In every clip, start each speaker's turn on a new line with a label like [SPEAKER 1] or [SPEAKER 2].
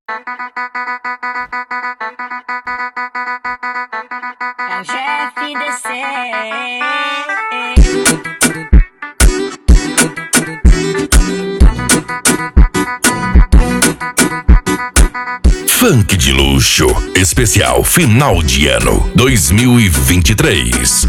[SPEAKER 1] É o GFDC.
[SPEAKER 2] Funk de luxo, especial final de ano 2023.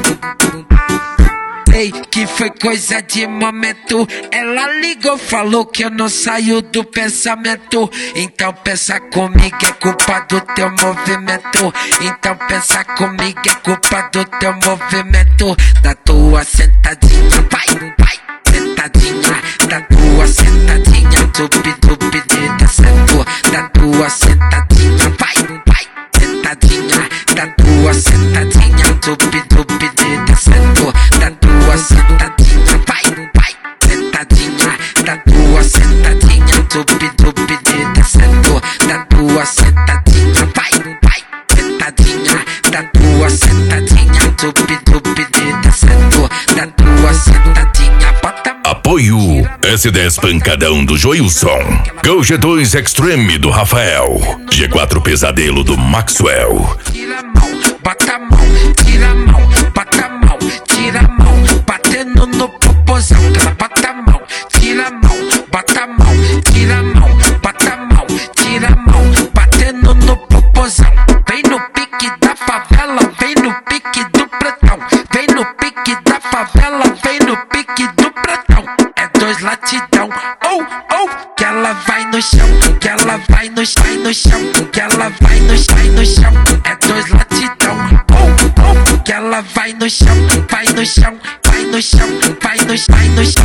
[SPEAKER 3] Ei, que foi coisa de momento. Ela ligou, falou que eu não saio do pensamento. Então pensa comigo, é culpa do teu movimento. Então pensa comigo, é culpa do teu movimento. Da tua sentadinha, vai, vai, sentadinha. Da tua sentadinha, tupi, descendo. Da tua sentadinha, vai, vai, sentadinha. Da tua sentadinha, tupi, descendo. Da tua sentadinha, vai, vai, sentadinha. Da tua sentadinha, tupi, descendo. Da tua sentadinha, vai, vai, sentadinha. Da tua sentadinha, tupi, descendo. Da tua sentadinha, bota.
[SPEAKER 2] Apoio S10 Pancadão do Joilson, Go G2 Extreme do Rafael, G4 Pesadelo do Maxwell.
[SPEAKER 3] Tira a mão, bota a mão, tira a mão, bota a mão, tira a mão, batendo no popozão. Ela bota a mão, tira a mão, bota a mão, tira a mão, bota a mão, tira a mão, batendo no popozão. Vem no pique da favela, vem no pique do pretão. Vem no pique da favela, vem no pique do pretão. É dois latidão, oh, oh, que ela vai no chão, que ela vai no chão, que ela vai no chão. É dois latidão, oh, oh, que ela vai no chão, vai no chão, vai no chão, vai no chão,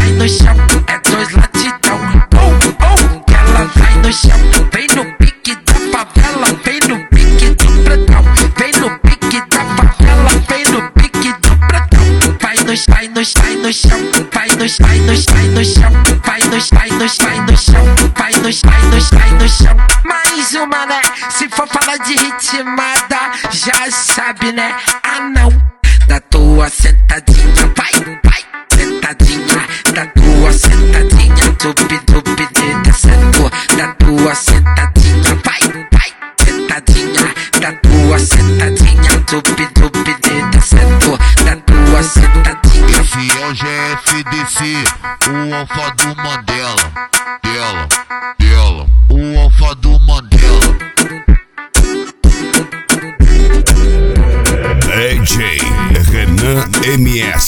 [SPEAKER 3] é dois latidão, oh, oh, que ela vai no chão. Vem no pique da favela, vem no pique do pretão. Vem no pique da favela, vem no pique do pretão. Vai no chão, vai no chão, vai no chão, vai no chão, vai no chão, vai no chão. Mais uma, né? Se for falar de ritmada, já sabe, né? Ah, não. Da tua sentadinha, vai, vai, sentadinha. Da tua sentadinha, tupi, descendo. Da tua sentadinha, vai, vai, sentadinha. Da tua sentadinha, tupi, descendo. Da tua sentadinha.
[SPEAKER 4] Esse é o GFDC, o alfa do Mandela. Dela, o alfa do Mandela.
[SPEAKER 2] DJ Renan MS.